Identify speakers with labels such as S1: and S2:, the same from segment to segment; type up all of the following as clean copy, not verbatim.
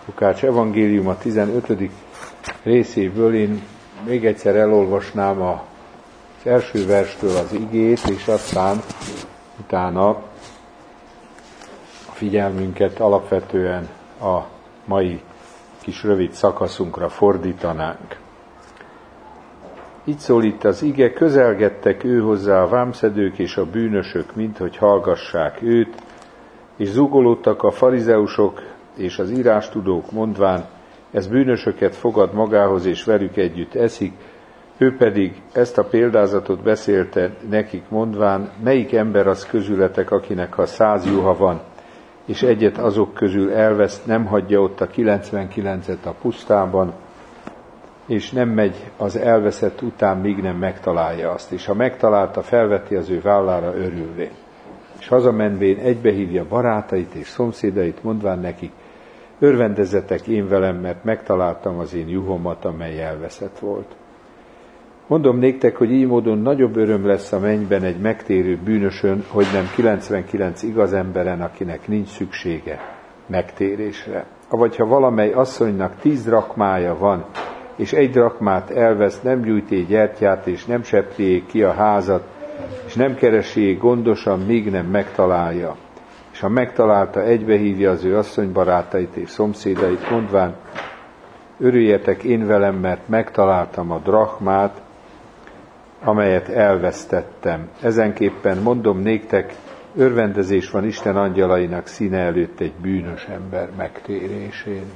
S1: Lukács evangélium a 15. részéből én még egyszer elolvasnám az első verstől az igét, és aztán utána a figyelmünket alapvetően a mai kis rövid szakaszunkra fordítanánk. Így szól itt az ige: közelgettek ő hozzá a vámszedők és a bűnösök, minthogy hallgassák őt, és zúgolódtak a farizeusok és az írástudók, mondván, ez bűnösöket fogad magához, és velük együtt eszik. Ő pedig ezt a példázatot beszélte nekik, mondván, melyik ember az közületek, akinek ha 100 juha van, és egyet azok közül elvesz, nem hagyja ott a 99-et a pusztában, és nem megy az elveszett után, míg nem megtalálja azt. És ha megtalálta, felveti az ő vállára örülvén. És hazamenvén egybehívja barátait és szomszédait, mondván nekik, örvendezzetek én velem, mert megtaláltam az én juhomat, amely elveszett volt. Mondom néktek, hogy így módon nagyobb öröm lesz a mennyben egy megtérő bűnösön, hogy nem 99 igaz emberen, akinek nincs szüksége megtérésre. Avagy ha valamely asszonynak 10 drakmája van, és 1 drakmát elvesz, nem gyújté gyertyát, és nem septéjék ki a házat, és nem keresiék gondosan, míg nem megtalálja. És ha megtalálta, egybehívja az ő asszonybarátait és szomszédait, mondván, örüljetek én velem, mert megtaláltam a drachmát, amelyet elvesztettem. Ezenképpen mondom néktek, örvendezés van Isten angyalainak színe előtt egy bűnös ember megtérésén.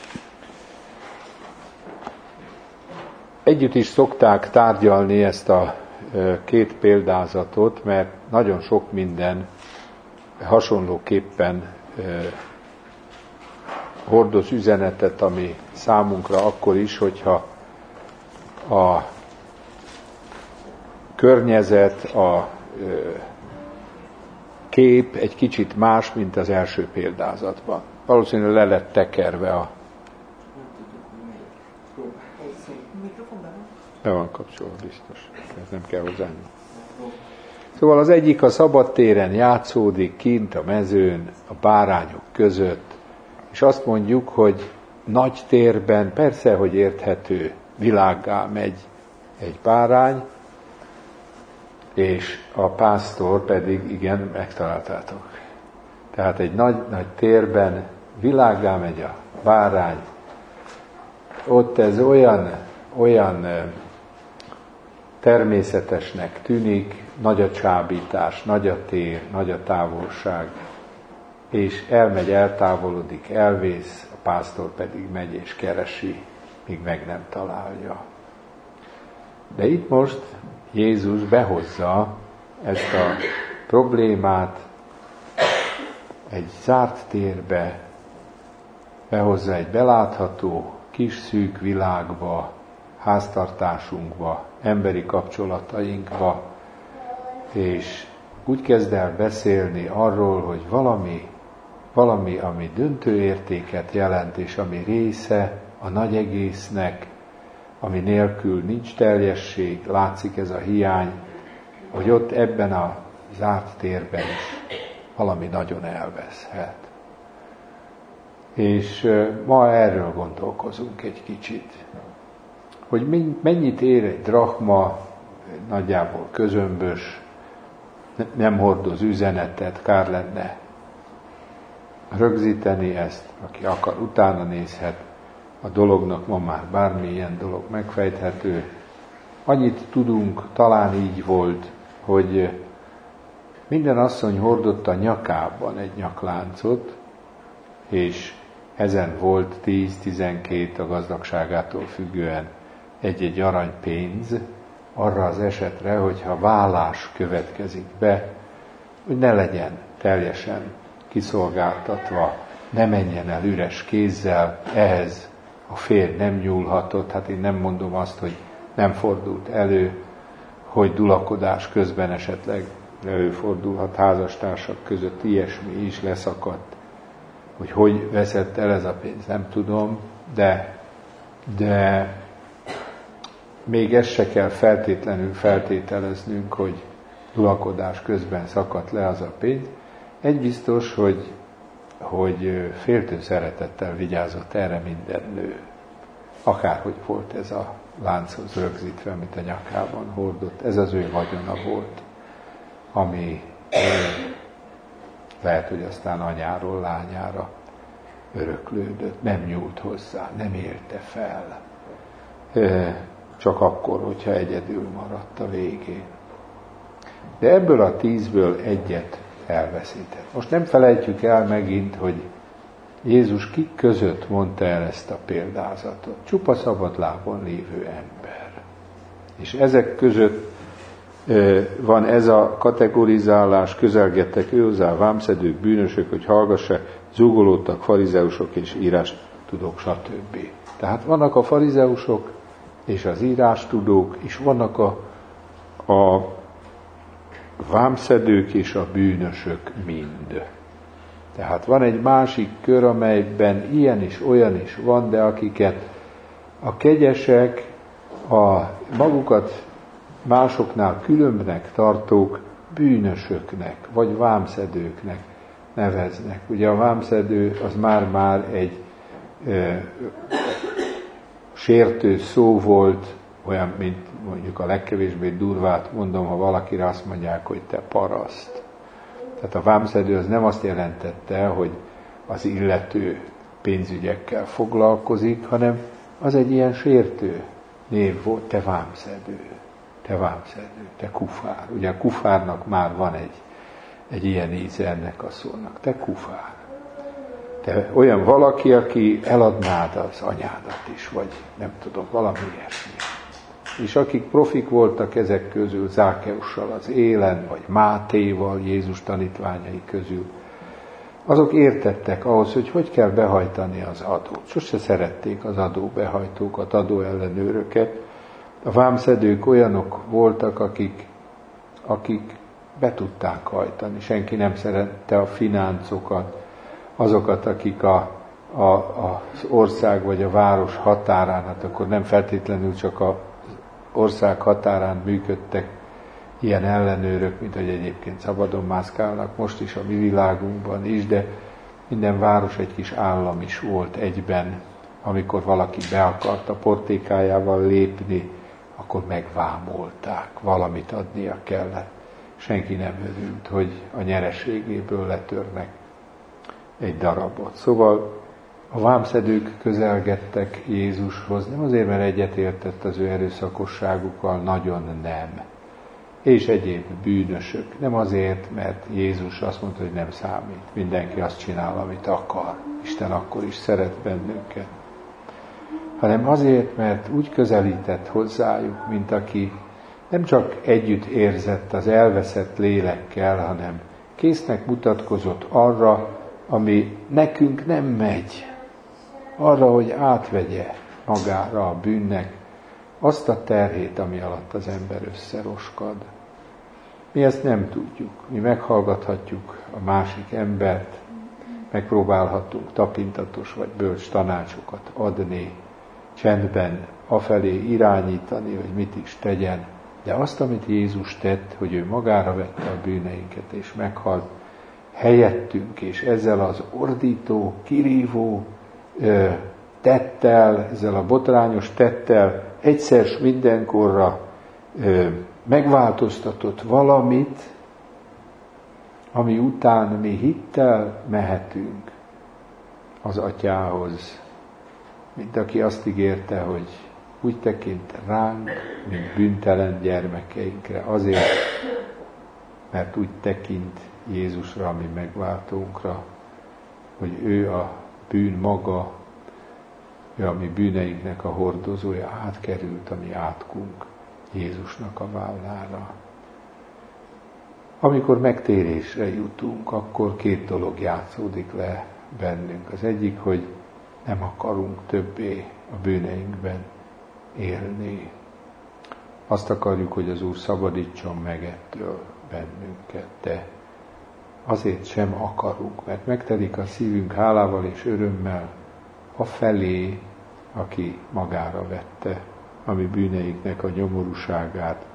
S1: Együtt is szokták tárgyalni ezt a két példázatot, mert nagyon sok minden hasonlóképpen hordoz üzenetet, ami számunkra akkor is, hogyha a környezet, a kép egy kicsit más, mint az első példázatban. Valószínűleg le lett tekerve a... Be van kapcsolva, biztos. Ez nem kell hozzánk. Szóval az egyik a szabadtéren játszódik, kint a mezőn, a bárányok között, és azt mondjuk, hogy nagy térben, persze, hogy érthető, világgá megy egy bárány, és a pásztor pedig, igen, megtaláltátok. Tehát egy nagy térben világgá megy a bárány, ott ez olyan természetesnek tűnik, nagy a csábítás, nagy a tér, nagy a távolság, és elmegy, eltávolodik, elvész, a pásztor pedig megy és keresi, míg meg nem találja. De itt most Jézus behozza ezt a problémát egy zárt térbe, behozza egy belátható, kis szűk világba, háztartásunkba, emberi kapcsolatainkba, és úgy kezd el beszélni arról, hogy valami, ami döntő értéket jelent, és ami része a nagy egésznek, ami nélkül nincs teljesség, látszik ez a hiány, hogy ott ebben a zárt térben is valami nagyon elveszhet. És ma erről gondolkozunk egy kicsit, hogy mennyit ér egy drachma, nagyjából közömbös, nem hordoz üzenetet, kár lenne rögzíteni ezt, aki akar, utána nézhet, a dolognak ma már bármilyen dolog megfejthető. Annyit tudunk, talán így volt, hogy minden asszony hordott a nyakában egy nyakláncot, és ezen volt 10-12 a gazdagságától függően egy-egy aranypénz, arra az esetre, hogyha vállás következik be, hogy ne legyen teljesen kiszolgáltatva, ne menjen el üres kézzel, ehhez a férj nem nyúlhatott, hát én nem mondom azt, hogy nem fordult elő, hogy dulakodás közben esetleg előfordulhat házastársak között, ilyesmi is leszakadt, hogy veszett el ez a pénz, nem tudom, de még ezt se kell feltétlenül feltételeznünk, hogy dulakodás közben szakadt le az a pénz. Egy biztos, hogy hogy féltő szeretettel vigyázott erre minden nő. Akárhogy volt ez a lánchoz rögzítve, amit a nyakában hordott, ez az ő vagyona volt, ami lehet, hogy aztán anyáról lányára öröklődött, nem nyúlt hozzá, nem élte fel. Csak akkor, hogyha egyedül maradt a végén. De ebből a 10-ből egyet elveszített. Most nem felejtjük el megint, hogy Jézus kik között mondta el ezt a példázatot. Csupa szabadlábon lévő ember. És ezek között van ez a kategorizálás, közelgettek ő hozzá, vámszedők, bűnösök, hogy hallgassa, zúgolódtak, farizeusok és írástudók, stb. Tehát vannak a farizeusok és az írástudók, és vannak a vámszedők és a bűnösök mind. Tehát van egy másik kör, amelyben ilyen is, olyan is van, de akiket a kegyesek, a magukat másoknál különbnek tartók bűnösöknek, vagy vámszedőknek neveznek. Ugye a vámszedő az már egy sértő szó volt, olyan, mint mondjuk a legkevésbé durvát mondom, ha valakire azt mondják, hogy te paraszt. Tehát a vámszedő az nem azt jelentette, hogy az illető pénzügyekkel foglalkozik, hanem az egy ilyen sértő név volt, te vámszedő, te kufár. Ugye a kufárnak már van egy ilyen íze ennek a szónak, te kufár. Te olyan valaki, aki eladnád az anyádat is, vagy nem tudom, valami ilyesmi. És akik profik voltak ezek közül, Zákeussal az élen, vagy Mátéval, Jézus tanítványai közül, azok értettek ahhoz, hogy kell behajtani az adót. Sose szerették az adóbehajtókat, adóellenőröket. A vámszedők olyanok voltak, akik be tudták hajtani. Senki nem szerette a fináncokat, azokat, akik az ország vagy a város határán, hát akkor nem feltétlenül csak az ország határán működtek ilyen ellenőrök, mint hogy egyébként szabadon mászkálnak most is a mi világunkban is, de minden város egy kis állam is volt egyben. Amikor valaki be akart a portékájával lépni, akkor megvámolták, valamit adnia kellett. Senki nem örült, hogy a nyereségéből letörnek egy darabot. Szóval a vámszedők közelgettek Jézushoz, nem azért, mert egyetértett az ő erőszakosságukkal, nagyon nem. És egyéb bűnösök. Nem azért, mert Jézus azt mondta, hogy nem számít. Mindenki azt csinál, amit akar. Isten akkor is szeret bennünket. Hanem azért, mert úgy közelített hozzájuk, mint aki nem csak együtt érzett az elveszett lélekkel, hanem késznek mutatkozott arra, ami nekünk nem megy. Arra, hogy átvegye magára a bűnnek azt a terhét, ami alatt az ember összeroskad. Mi ezt nem tudjuk. Mi meghallgathatjuk a másik embert, megpróbálhatunk tapintatos vagy bölcs tanácsokat adni, csendben afelé irányítani, hogy mit is tegyen, de azt, amit Jézus tett, hogy ő magára vette a bűneinket és meghalt helyettünk, és ezzel az ordító, kirívó tettel, ezzel a botrányos tettel egyszer s mindenkorra megváltoztatott valamit, ami után mi hittel mehetünk az Atyához, mint aki azt ígérte, hogy úgy tekint ránk, mint bűntelen gyermekeinkre, azért, mert úgy tekint Jézusra, mi megváltónkra, hogy ő a bűn maga, ő a mi bűneinknek a hordozója, átkerült a mi átkunk Jézusnak a vállára. Amikor megtérésre jutunk, akkor két dolog játszódik le bennünk. Az egyik, hogy nem akarunk többé a bűneinkben élni. Azt akarjuk, hogy az Úr szabadítson meg ettől bennünket, de azért sem akarunk, mert megtelik a szívünk hálával és örömmel afelé, aki magára vette a mi bűneinknek a nyomorúságát,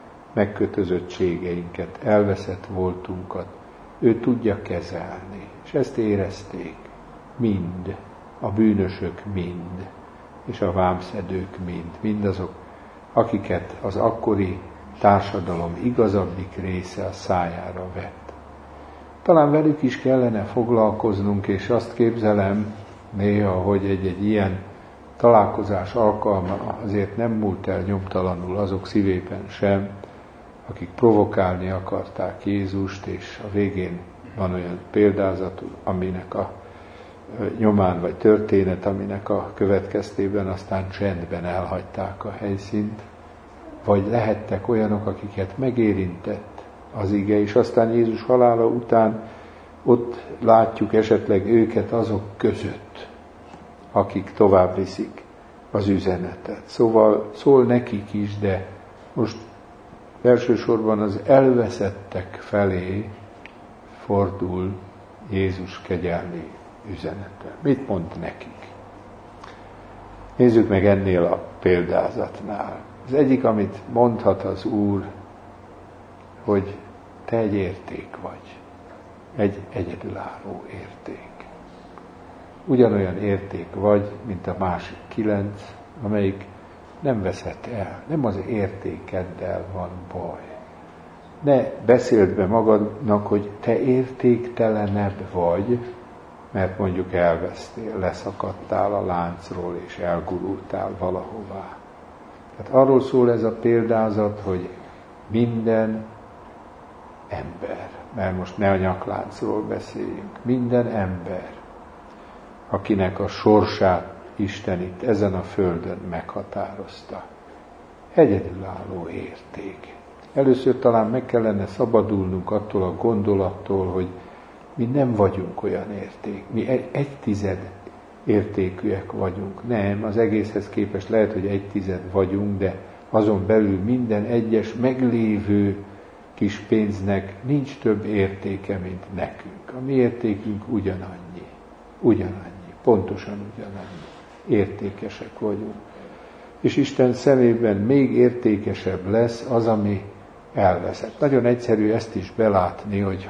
S1: megkötözöttségeinket, elveszett voltunkat. Ő tudja kezelni, és ezt érezték. mind, a bűnösök mind, és a vámszedők mindazok, akiket az akkori társadalom igazabbik része a szájára vett. Talán velük is kellene foglalkoznunk, és azt képzelem néha, hogy egy ilyen találkozás alkalma azért nem múlt el nyomtalanul azok szívében sem, akik provokálni akarták Jézust, és a végén van olyan példázat, aminek a nyomán, vagy történet, aminek a következtében aztán csendben elhagyták a helyszínt, vagy lehettek olyanok, akiket megérintett az ige, és aztán Jézus halála után ott látjuk esetleg őket azok között, akik tovább viszik az üzenetet. Szóval szól nekik is, de most elsősorban az elveszettek felé fordul Jézus kegyelmi üzenete. Mit mond nekik? Nézzük meg ennél a példázatnál. Az egyik, amit mondhat az Úr, hogy te egy érték vagy. Egy egyedülálló érték. Ugyanolyan érték vagy, mint a másik 9, amelyik nem veszett el. Nem az értékeddel van baj. Ne beszéld be magadnak, hogy te értéktelenebb vagy, mert mondjuk elvesztél, leszakadtál a láncról, és elgurultál valahová. Tehát arról szól ez a példázat, hogy minden ember, mert most ne a nyakláncról beszéljünk, minden ember, akinek a sorsát Isten itt ezen a földön meghatározta. Egyedülálló érték. Először talán meg kellene szabadulnunk attól a gondolattól, hogy mi nem vagyunk olyan érték. Mi 1/10 értékűek vagyunk. Nem, az egészhez képest lehet, hogy 1/10 vagyunk, de azon belül minden egyes meglévő kis pénznek nincs több értéke, mint nekünk. A mi értékünk ugyanannyi, pontosan ugyanannyi. Értékesek vagyunk. És Isten szemében még értékesebb lesz az, ami elveszett. Nagyon egyszerű ezt is belátni, hogy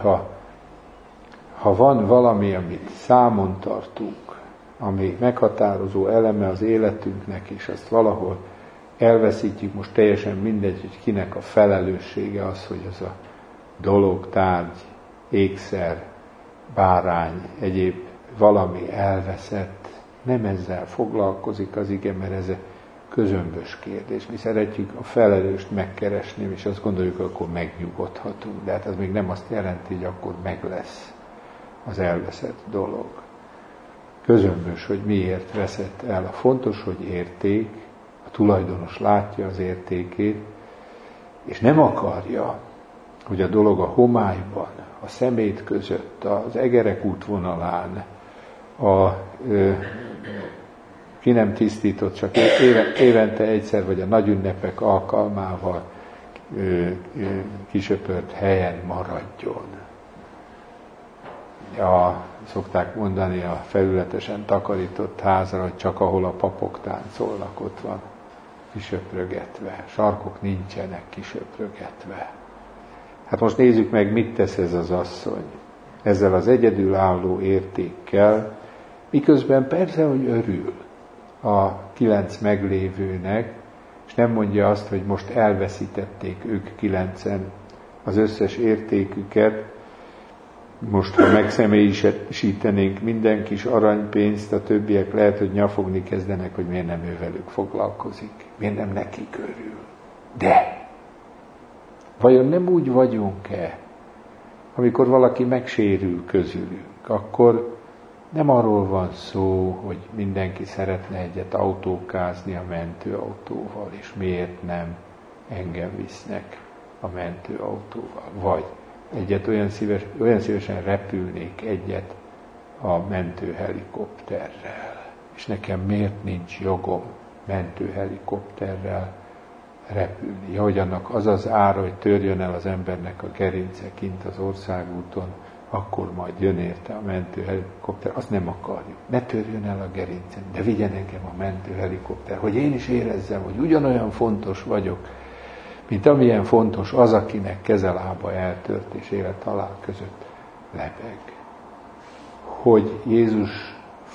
S1: ha van valami, amit számon tartunk, ami meghatározó eleme az életünknek, és azt valahol elveszítjük, most teljesen mindegy, hogy kinek a felelőssége az, hogy az a dolog, tárgy, ékszer, bárány, egyéb valami elveszett, nem ezzel foglalkozik az ige, mert ez közömbös kérdés. Mi szeretjük a felelőst megkeresni, és azt gondoljuk, hogy akkor megnyugodhatunk. De hát ez még nem azt jelenti, hogy akkor meg lesz az elveszett dolog. Közömbös, hogy miért veszett el. A fontos, hogy érték, a tulajdonos látja az értékét, és nem akarja, hogy a dolog a homályban, a szemét között, az egerek útvonalán, ki nem tisztított, csak évente egyszer, vagy a nagy ünnepek alkalmával kisöpört helyen maradjon. Szokták mondani a felületesen takarított házra, hogy csak ahol a papok táncolnak, ott van kisöprögetve. Sarkok nincsenek kisöprögetve. Hát most nézzük meg, mit tesz ez az asszony. Ezzel az egyedülálló értékkel, miközben persze, hogy örül a 9 meglévőnek, és nem mondja azt, hogy most elveszítették ők 9-en az összes értéküket, most, ha megszemélyisítenénk minden kis aranypénzt, a többiek lehet, hogy nyafogni kezdenek, hogy miért nem ő velük foglalkozik, miért nem nekik örül. De vajon nem úgy vagyunk-e, amikor valaki megsérül közülünk, akkor nem arról van szó, hogy mindenki szeretne egyet autókázni a mentőautóval, és miért nem engem visznek a mentőautóval. Vagy egyet olyan szívesen repülnék egyet a mentőhelikopterrel. És nekem miért nincs jogom mentőhelikopterrel repülni? Ja, hogy annak az az ára, hogy törjön el az embernek a gerince kint az országúton, akkor majd jön érte a mentőhelikopter. Azt nem akarjuk. Ne törjön el a gerincem, de vigyen engem a mentőhelikopter, hogy én is érezzem, hogy ugyanolyan fontos vagyok, mint amilyen fontos az, akinek kezelába eltört és élet-halál között lebeg. Hogy Jézus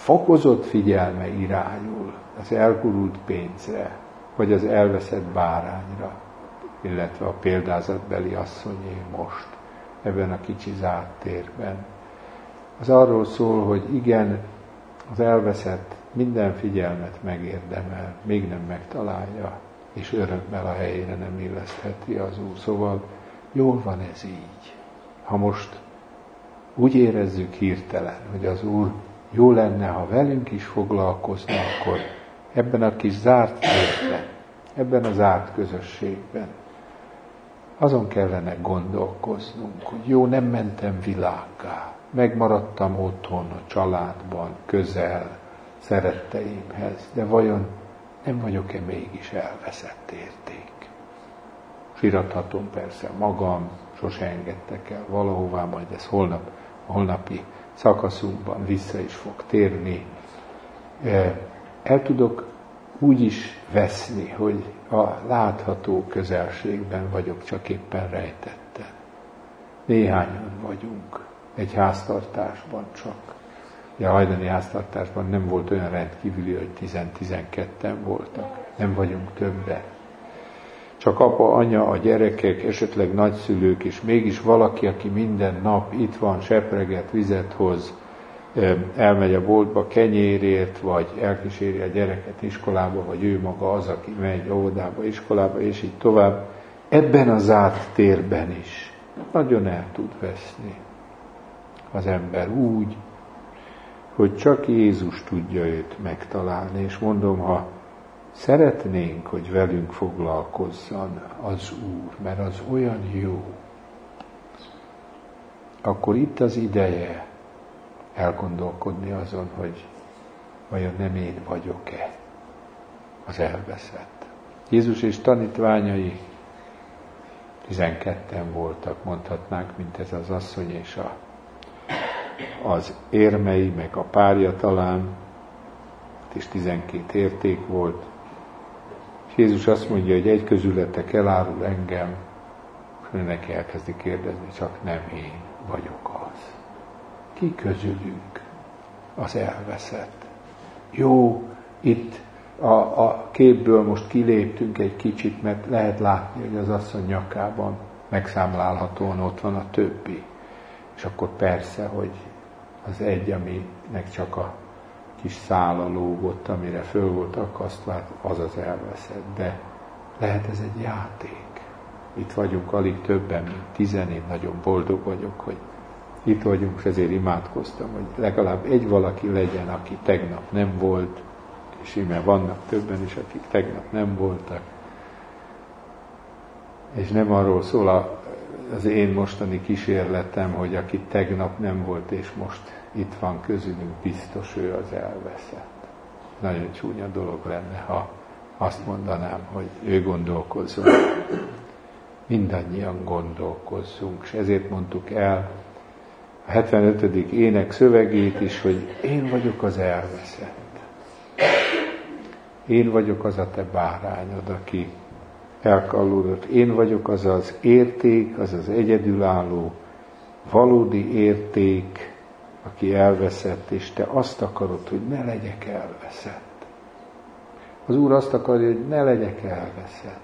S1: fokozott figyelme irányul az elgurult pénzre, vagy az elveszett bárányra, illetve a példázatbeli asszonyé most, ebben a kicsi zárt térben. Az arról szól, hogy igen, az elveszett minden figyelmet megérdemel, még nem megtalálja, és örömmel a helyére nem illesztheti az Úr. Szóval jól van ez így. Ha most úgy érezzük hirtelen, hogy az Úr jó lenne, ha velünk is foglalkozna, akkor ebben a kis zárt térben, ebben a zárt közösségben azon kellene gondolkoznunk, hogy jó, nem mentem világgá, megmaradtam otthon, a családban, közel, szeretteimhez, de vajon nem vagyok-e mégis elveszett érték? Sirathatom persze magam, sose engedtek el valahová, majd ez holnapi szakaszunkban vissza is fog térni. El tudok úgy is veszni, hogy a látható közelségben vagyok csak éppen rejtetten. Néhányan vagyunk, egy háztartásban csak. A hajdani háztartásban nem volt olyan rendkívüli, hogy 10-12-en voltak. Nem vagyunk többen. Csak apa, anya, a gyerekek, esetleg nagyszülők, és mégis valaki, aki minden nap itt van, sepreget, vizet hoz, elmegy a boltba kenyérért, vagy elkíséri a gyereket iskolába, vagy ő maga az, aki megy óvodába, iskolába, és így tovább. Ebben a zárt térben is nagyon el tud veszni az ember úgy, hogy csak Jézus tudja őt megtalálni, és mondom, ha szeretnénk, hogy velünk foglalkozzon az Úr, mert az olyan jó, akkor itt az ideje elgondolkodni azon, hogy vajon nem én vagyok-e az elveszett. Jézus és tanítványai 12-en voltak, mondhatnánk, mint ez az asszony és az érmei, meg a párja talán, és 12 érték volt. És Jézus azt mondja, hogy egy közületek elárul engem, és neki elkezdi kérdezni, csak nem én vagyok az. Ki közülünk az elveszett? Jó, itt a képből most kiléptünk egy kicsit, mert lehet látni, hogy az asszony nyakában megszámlálhatóan ott van a többi. És akkor persze, hogy az egy, aminek csak a kis szála lógott, amire föl volt akasztva, az az elveszett. De lehet ez egy játék. Itt vagyunk alig többen, mint 10, én nagyon boldog vagyok, hogy itt vagyunk, és ezért imádkoztam, hogy legalább egy valaki legyen, aki tegnap nem volt, és íme vannak többen is, akik tegnap nem voltak. És nem arról szól az én mostani kísérletem, hogy aki tegnap nem volt, és most itt van közülünk, biztos ő az elveszett. Nagyon csúnya dolog lenne, ha azt mondanám, hogy ő gondolkozzon. Mindannyian gondolkozzunk, és ezért mondtuk el a 75. ének szövegét is, hogy én vagyok az elveszett. Én vagyok az a te bárányod, aki elkallódott. Én vagyok az az érték, az az egyedülálló, valódi érték, aki elveszett, és te azt akarod, hogy ne legyek elveszett. Az Úr azt akarja, hogy ne legyek elveszett.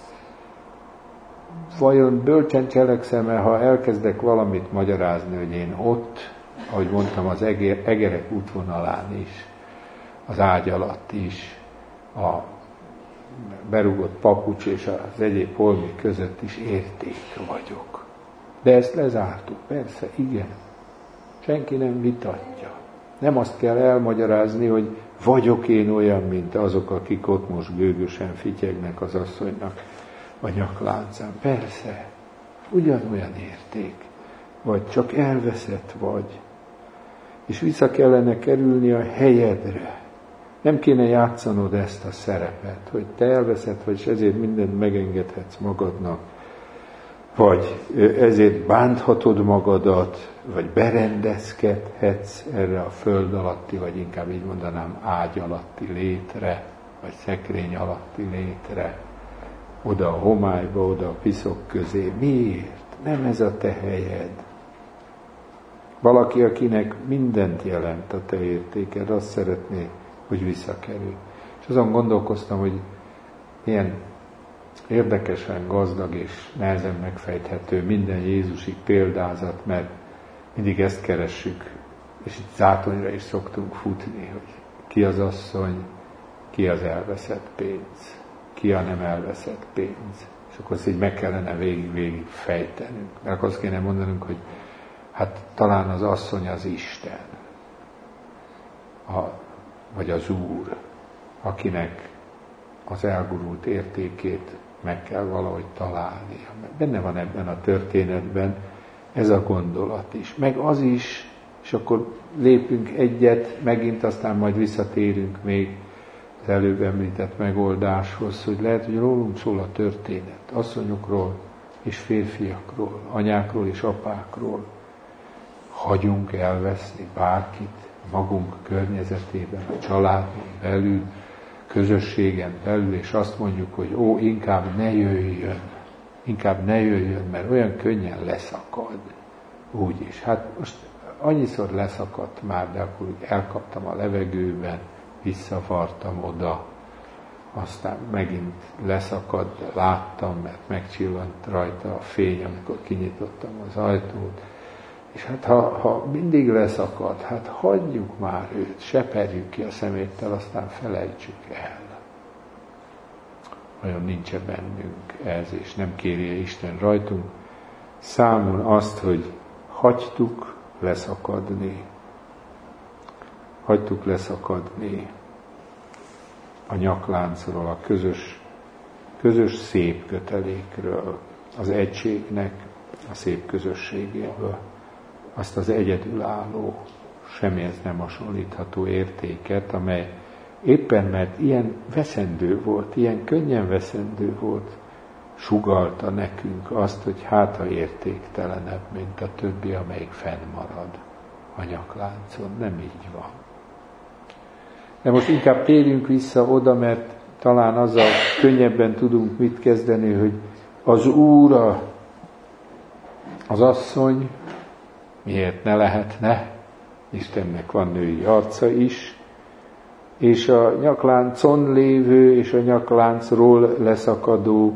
S1: Vajon bölcsen cselekszem-e, ha elkezdek valamit magyarázni, hogy én ott, ahogy mondtam, az egerek útvonalán is, az ágy alatt is, a berúgott papucs és az egyéb holmik között is érték vagyok. De ezt lezártuk, persze, igen. Senki nem vitatja. Nem azt kell elmagyarázni, hogy vagyok én olyan, mint azok, akik ott most gőgösen fityegnek az asszonynak a nyakláncán. Persze, ugyanolyan érték. Vagy csak elveszett vagy. És vissza kellene kerülni a helyedre. Nem kéne játszanod ezt a szerepet, hogy te elveszett vagy, és ezért mindent megengedhetsz magadnak, vagy ezért bánthatod magadat, vagy berendezkedhetsz erre a föld alatti, vagy inkább így mondanám ágy alatti létre, vagy szekrény alatti létre, oda a homályba, oda a piszok közé. Miért? Nem ez a te helyed. Valaki, akinek mindent jelent a te értéked, azt szeretné, hogy visszakerül. És azon gondolkoztam, hogy ilyen érdekesen gazdag és nehezen megfejthető minden jézusi példázat, mert mindig ezt keressük, és itt zátonyra is szoktunk futni, hogy ki az asszony, ki az elveszett pénz, ki a nem elveszett pénz. És akkor ezt így meg kellene végig fejtenünk. Mert akkor azt kéne mondanunk, hogy hát talán az asszony az Isten, vagy az Úr, akinek az elgurult értékét meg kell valahogy találnia. Benne van ebben a történetben ez a gondolat is. Meg az is, és akkor lépünk egyet, megint aztán majd visszatérünk még az előbb említett megoldáshoz, hogy lehet, hogy rólunk szól a történet, asszonyokról és férfiakról, anyákról és apákról. Hagyunk elveszni bárkit magunk környezetében, a családon belül, közösségen belül, és azt mondjuk, hogy inkább ne jöjjön, mert olyan könnyen leszakad. Úgyis. Hát most annyiszor leszakadt már, de akkor úgy elkaptam a levegőben, visszavartam oda, aztán megint leszakadt, de láttam, mert megcsillant rajta a fény, amikor kinyitottam az ajtót. És hát ha mindig leszakad, hát hagyjuk már őt, seperjük ki a szeméttel, aztán felejtsük el. Olyan nincs bennünk ez, és nem kérje Isten rajtunk számon azt, hogy hagytuk leszakadni a nyakláncról, a közös szép kötelékről, az egységnek a szép közösségéből, azt az egyedülálló, semmihez nem hasonlítható értéket, amely éppen mert ilyen veszendő volt, ilyen könnyen veszendő volt, sugallta nekünk azt, hogy hát ha értéktelenebb, mint a többi, amelyik fennmarad a nyakláncon. Nem így van. De most inkább térjünk vissza oda, mert talán azzal könnyebben tudunk mit kezdeni, hogy az Úr, az asszony, miért ne lehetne, Istennek van női arca is, és a nyakláncon lévő és a nyakláncról leszakadó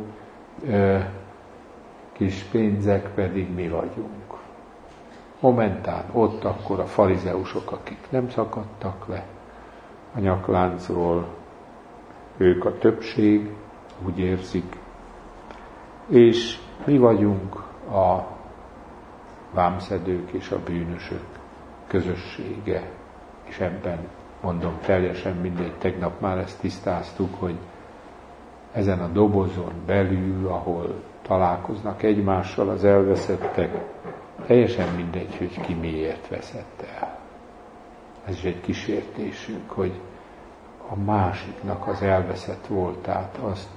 S1: kis pénzek pedig mi vagyunk. Momentán ott akkor a farizeusok, akik nem szakadtak le a nyakláncról, ők a többség, úgy érzik, és mi vagyunk a vámszedők és a bűnösök közössége, és ebben mondom teljesen mindegy, tegnap már ezt tisztáztuk, hogy ezen a dobozon belül, ahol találkoznak egymással az elveszettek, teljesen mindegy, hogy ki miért veszett el. Ez is egy kísértésünk, hogy a másiknak az elveszett voltát azt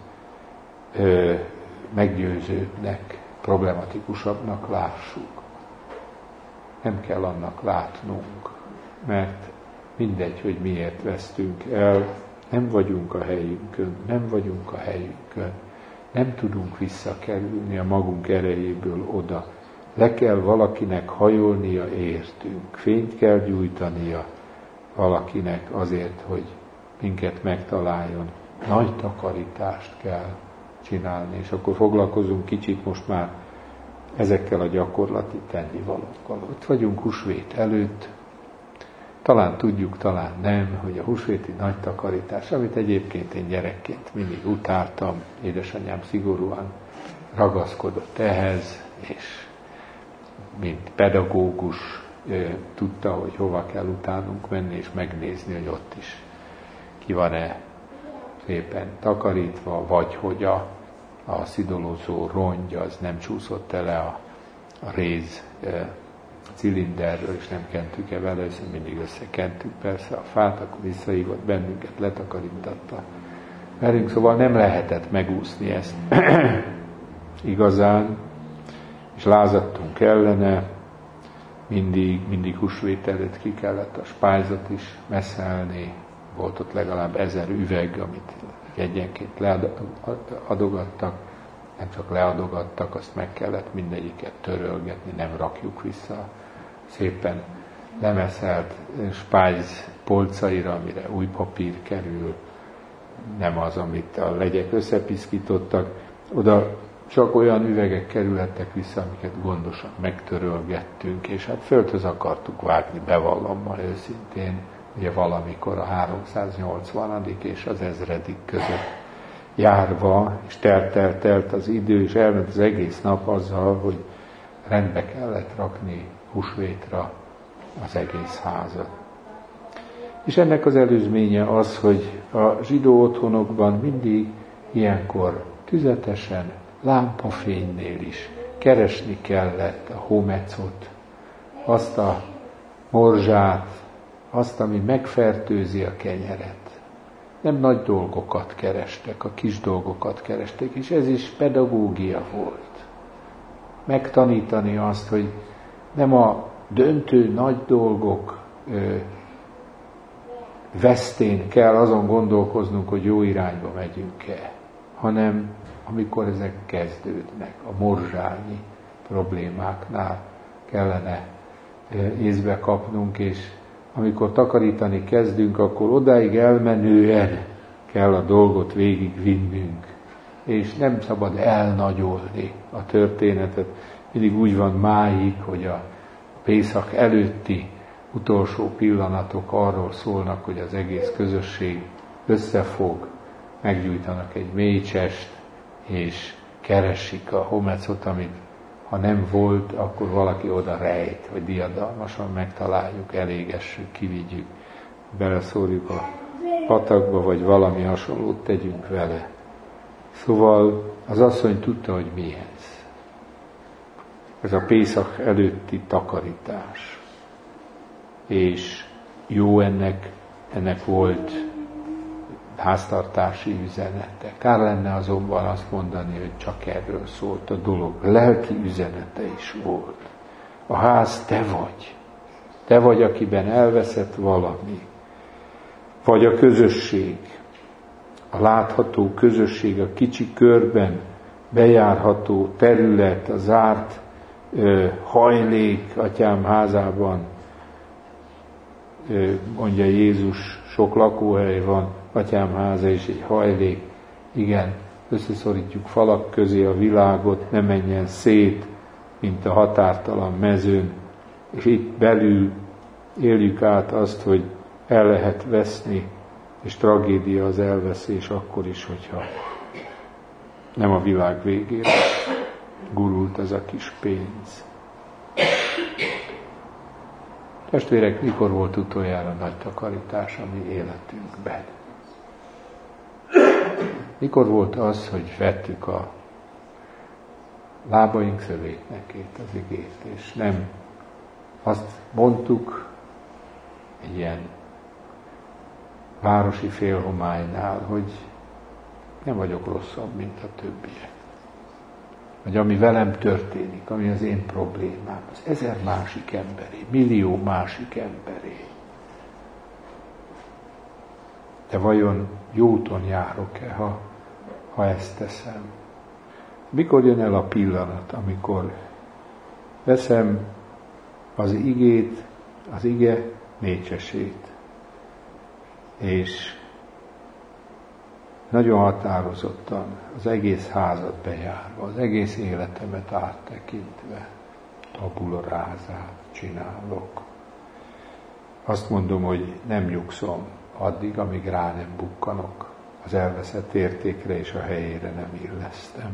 S1: meggyőzőbbnek, problematikusabbnak lássuk. Nem kell annak látnunk, mert mindegy, hogy miért vesztünk el, nem vagyunk a helyünkön, nem tudunk visszakerülni a magunk erejéből oda. Le kell valakinek hajolnia értünk, fényt kell gyújtania valakinek azért, hogy minket megtaláljon. Nagy takarítást kell csinálni, és akkor foglalkozunk kicsit most már ezekkel a gyakorlati tennivalókkal. Ott vagyunk húsvét előtt, talán tudjuk, talán nem, hogy a húsvéti nagy takarítás, amit egyébként én gyerekként mindig utáltam, édesanyám szigorúan ragaszkodott ehhez, és mint pedagógus tudta, hogy hova kell utánunk menni, és megnézni, hogy ott is ki van-e szépen takarítva, vagy hogy a szidolózó rongy az nem csúszott el a réz cilinderről, és nem kentük el vele, hiszen mindig összekentük persze a fát, akkor visszahívott bennünket, letakarítatta velünk, szóval nem lehetett megúszni ezt igazán, és lázadtunk ellene, mindig húsvét előtt ki kellett a spájzot is messzelni, volt ott legalább 1000 üveg, amit egyenként leadogattak, nem csak leadogattak, azt meg kellett mindegyiket törölgetni, nem rakjuk vissza szépen lemeszelt spájz polcaira, amire új papír kerül, nem az, amit a legyek összepiszkítottak, oda csak olyan üvegek kerülhettek vissza, amiket gondosan megtörölgettünk, és hát földhöz akartuk vágni, bevallom őszintén, ugye valamikor a 380. és az 1000. között járva, és telt az idő, és elment az egész nap azzal, hogy rendbe kellett rakni húsvétra az egész házat. És ennek az előzménye az, hogy a zsidó otthonokban mindig ilyenkor tüzetesen, lámpafénynél is keresni kellett a homecot, azt a morzsát, azt, ami megfertőzi a kenyeret. Nem nagy dolgokat kerestek, a kis dolgokat kerestek, és ez is pedagógia volt. Megtanítani azt, hogy nem a döntő nagy dolgok vesztén kell azon gondolkoznunk, hogy jó irányba megyünk-e, hanem amikor ezek kezdődnek, a morzsányi problémáknál kellene észbe kapnunk, és amikor takarítani kezdünk, akkor odáig elmenően kell a dolgot végigvinnünk, és nem szabad elnagyolni a történetet. Mindig úgy van máig, hogy a Pészak előtti utolsó pillanatok arról szólnak, hogy az egész közösség összefog, meggyújtanak egy mécsest, és keresik a homecot, amit ha nem volt, akkor valaki oda rejt, hogy diadalmasan megtaláljuk, elégessük, kivigyük, beleszórjuk a patakba, vagy valami hasonlót tegyünk vele. Szóval az asszony tudta, hogy mi ez. Ez a Pészak előtti takarítás. És jó ennek volt háztartási üzenete. Kár lenne azonban azt mondani, hogy csak erről szólt a dolog. Lelki üzenete is volt. A ház te vagy. Te vagy, akiben elveszett valami. Vagy a közösség. A látható közösség, a kicsi körben bejárható terület, a zárt hajlék atyám házában. Mondja Jézus, sok lakóhely van, atyám háza és egy hajlék. Igen, összeszorítjuk falak közé a világot, ne menjen szét, mint a határtalan mezőn. És itt belül éljük át azt, hogy el lehet veszni, és tragédia az elveszés akkor is, hogyha nem a világ végére gurult ez a kis pénz. Testvérek, mikor volt utoljára nagy takarítás a mi életünkben? Mikor volt az, hogy vettük a lábaink szövétnekét, az igét, és nem azt mondtuk egy ilyen városi félhomálynál, hogy nem vagyok rosszabb, mint a többiek. Vagy ami velem történik, ami az én problémám, az 1000 másik emberé, millió másik emberé. De vajon jó úton járok-e, ha ezt teszem? Mikor jön el a pillanat, amikor veszem az igét, az ige mécsesét, és nagyon határozottan az egész házat bejárva, az egész életemet áttekintve tabula rását csinálok. Azt mondom, hogy nem nyugszom addig, amíg rá nem bukkanok az elveszett értékre, és a helyére nem illesztem.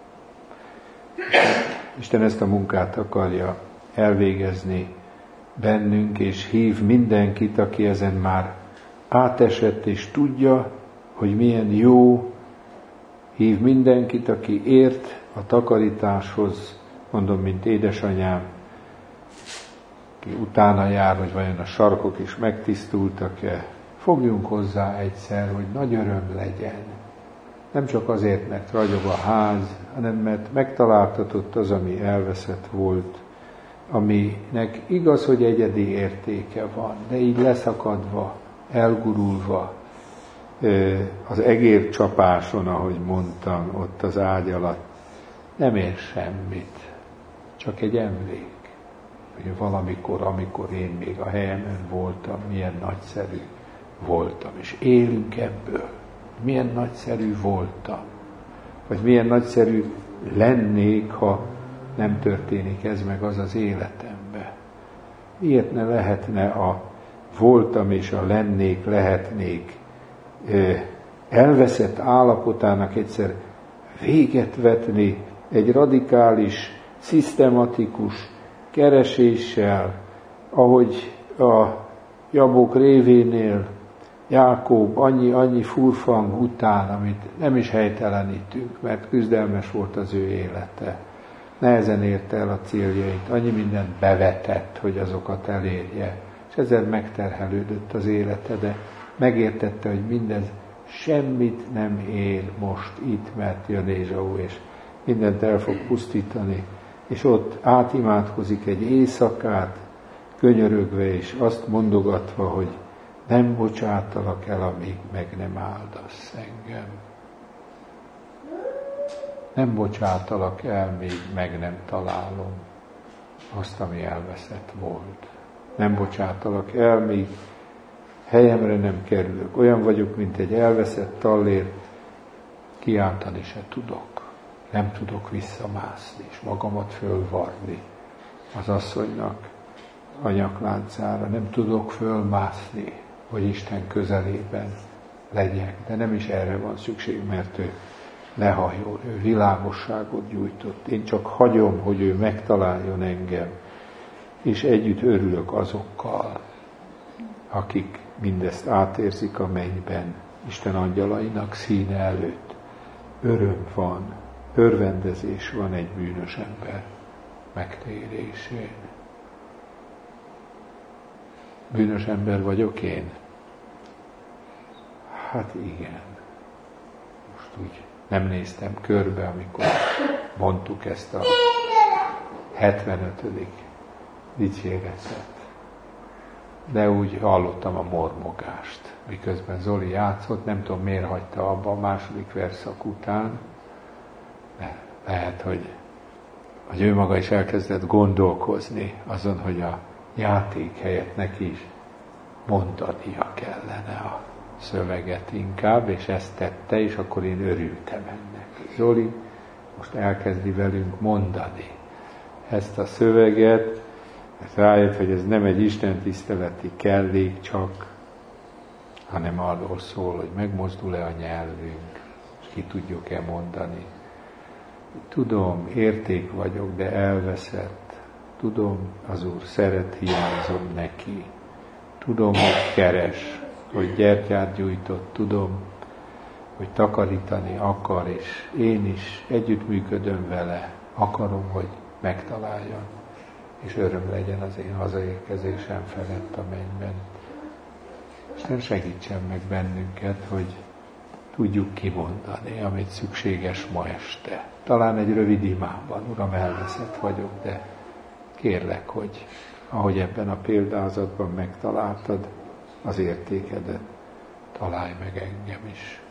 S1: Isten ezt a munkát akarja elvégezni bennünk, és hív mindenkit, aki ezen már átesett, és tudja, hogy milyen jó, hív mindenkit, aki ért a takarításhoz, mondom, mint édesanyám, ki utána jár, hogy vajon a sarkok is megtisztultak-e, fogjunk hozzá egyszer, hogy nagy öröm legyen. Nem csak azért, mert ragyog a ház, hanem mert megtaláltatott az, ami elveszett volt, aminek igaz, hogy egyedi értéke van, de így leszakadva, elgurulva, az egércsapáson, ahogy mondtam, ott az ágy alatt, nem ér semmit, csak egy emlék, hogy valamikor, amikor én még a helyemen voltam, milyen nagyszerű voltam, és élünk ebből. Milyen nagyszerű voltam, vagy milyen nagyszerű lennék, ha nem történik ez meg az az életembe. Miért ne lehetne a voltam és a lennék, lehetnék elveszett állapotának egyszer véget vetni egy radikális, szisztematikus kereséssel, ahogy a Jabok révénél Jákob annyi furfang után, amit nem is helytelenítünk, mert küzdelmes volt az ő élete. Nehezen érte el a céljait, annyi mindent bevetett, hogy azokat elérje. És ezzel megterhelődött az élete, de megértette, hogy mindez semmit nem ér most itt, mert jön Ézsau, és mindent el fog pusztítani. És ott átimádkozik egy éjszakát, könyörögve, és azt mondogatva, hogy nem bocsátalak el, amíg meg nem áldasz engem. Nem bocsátalak el, míg meg nem találom azt, ami elveszett volt. Nem bocsátalak el, míg helyemre nem kerülök. Olyan vagyok, mint egy elveszett tallér, kiáltani se tudok. Nem tudok visszamászni, és magamat fölvarni az asszonynak a nyakláncára. Nem tudok fölmászni, hogy Isten közelében legyek. De nem is erre van szükség, mert ő lehajol, ő világosságot gyújtott. Én csak hagyom, hogy ő megtaláljon engem, és együtt örülök azokkal, akik mindezt átérzik a mennyben, Isten angyalainak színe előtt. Öröm van, örvendezés van egy bűnös ember megtérésén. Bűnös ember vagyok én? Hát igen. Most úgy nem néztem körbe, amikor mondtuk ezt a 75. dicséretet. De úgy hallottam a mormogást, miközben Zoli játszott, nem tudom miért hagyta abba a második verszak után, de lehet, hogy ő maga is elkezdett gondolkozni azon, hogy a játék helyett neki is mondania kellene a szöveget inkább, és ezt tette, és akkor én örültem ennek. Zoli most elkezdi velünk mondani ezt a szöveget, mert rájött, hogy ez nem egy istentiszteleti kellék csak, hanem arról szól, hogy megmozdul-e a nyelvünk, és ki tudjuk-e mondani. Tudom, érték vagyok, de elveszett. Tudom, az Úr szeret, hiányzom neki. Tudom, hogy keres, hogy gyertyát gyújtott, tudom, hogy takarítani akar, és én is együttműködöm vele, akarom, hogy megtaláljon, és öröm legyen az én hazaérkezésem felett a mennyben. Isten segítsen meg bennünket, hogy tudjuk kimondani, amit szükséges ma este. Talán egy rövid imában, Uram, elveszett vagyok, de kérlek, hogy ahogy ebben a példázatban megtaláltad az értékedet, találj meg engem is.